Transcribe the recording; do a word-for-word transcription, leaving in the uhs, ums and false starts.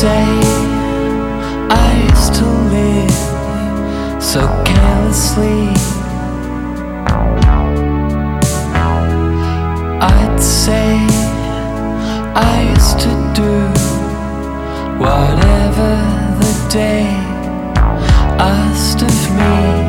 say I used to live so carelessly. I'd say I used to do whatever the day asked of me.